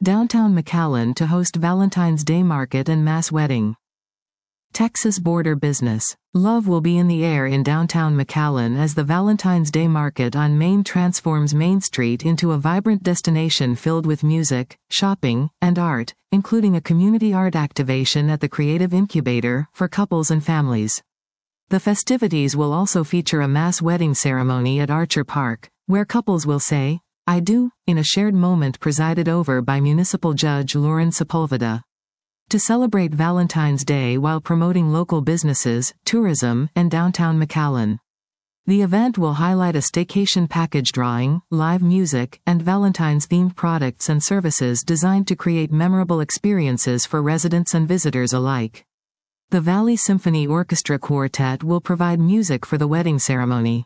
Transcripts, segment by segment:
Downtown McAllen to host Valentine's Day Market and Mass Wedding. Texas Border Business. Love will be in the air in downtown McAllen as the Valentine's Day Market on Main transforms Main Street into a vibrant destination filled with music, shopping, and art, including a community art activation at the Creative Incubator for couples and families. The festivities will also feature a mass wedding ceremony at Archer Park, where couples will say, "I do," in a shared moment presided over by Municipal Judge Lauren Sepulveda. To celebrate Valentine's Day while promoting local businesses, tourism, and downtown McAllen. The event will highlight a staycation package drawing, live music, and Valentine's-themed products and services designed to create memorable experiences for residents and visitors alike. The Valley Symphony Orchestra Quartet will provide music for the wedding ceremony.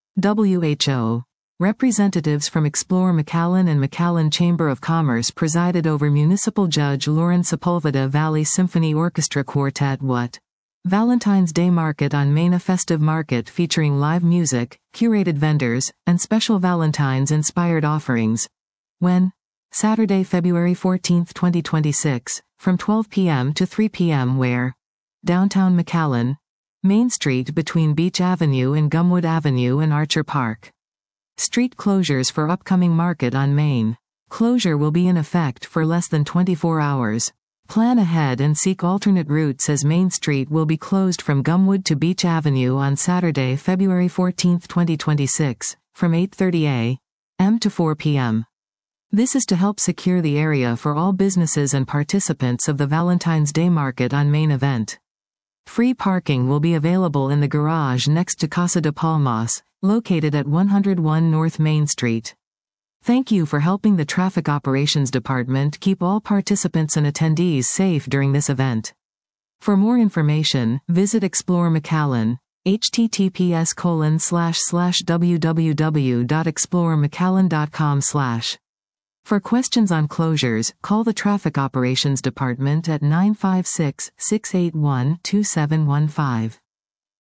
WHO. Representatives from Explore McAllen and McAllen Chamber of Commerce presided over Municipal Judge Lauren Sepulveda Valley Symphony Orchestra Quartet What? Valentine's Day Market on Main, a festive market featuring live music, curated vendors, and special Valentine's-inspired offerings. When? Saturday, February 14, 2026, from 12 p.m. to 3 p.m. Where? Downtown McAllen. Main Street between Beach Avenue and Gumwood Avenue and Archer Park. Street closures for upcoming market on Main. Closure will be in effect for less than 24 hours. Plan ahead and seek alternate routes as Main Street will be closed from Gumwood to Beach Avenue on Saturday, February 14, 2026, from 8:30 a.m. to 4 p.m. This is to help secure the area for all businesses and participants of the Valentine's Day Market on Main event. Free parking will be available in the garage next to Casa de Palmas, located at 101 North Main Street. Thank you for helping the Traffic Operations Department keep all participants and attendees safe during this event. For more information, visit Explore McAllen, https://www.exploremcallen.com/. For questions on closures, call the Traffic Operations Department at 956-681-2715.